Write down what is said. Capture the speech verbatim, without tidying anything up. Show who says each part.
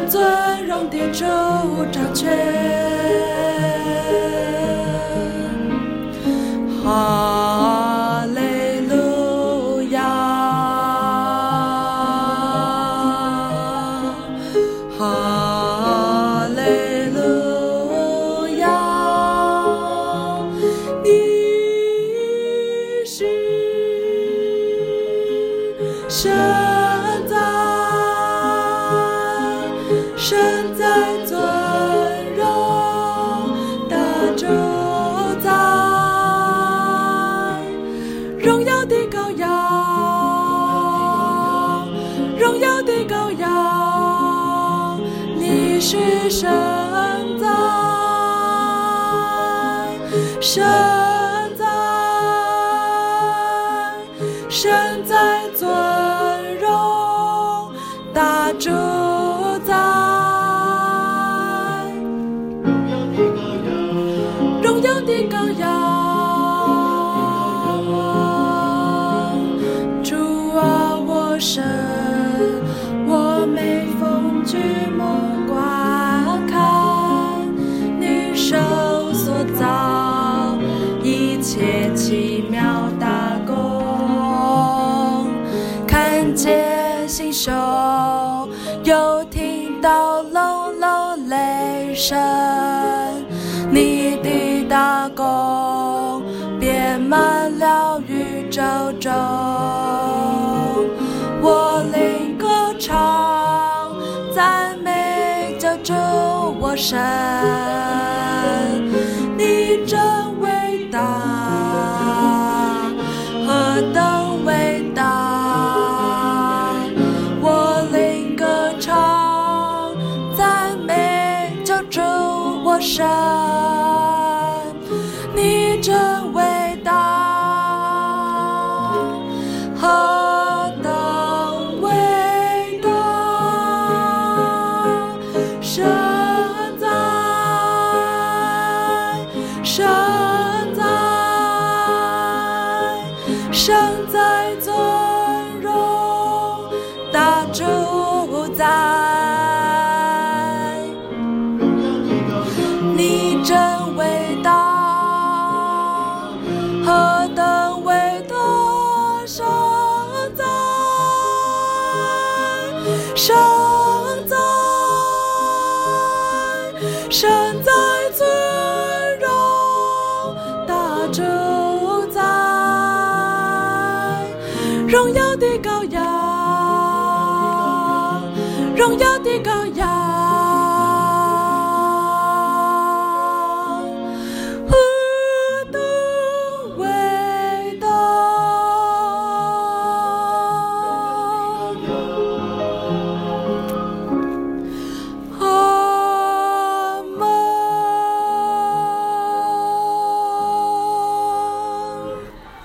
Speaker 1: 尊荣的主掌权。哈利路亚，哈利路亚，你是神在，神在尊荣，大主在，荣耀的羔羊，荣耀的羔羊，你是神在，神在，神在尊荣，大主在，荣耀的羔羊，主啊，我神，我每逢举目观看你手所造一切奇妙大功，看见星宿，又听到隆隆雷声，你的大功遍满了宇宙中，我灵歌唱赞美救主我神，你真伟大，何等伟大，我灵歌唱赞美救主我神，你真伟大，何等伟大，神在，神在，神在尊荣，大主在，你真伟大，何等伟大，神在，神在，神在尊荣，大主在，荣耀的羔羊。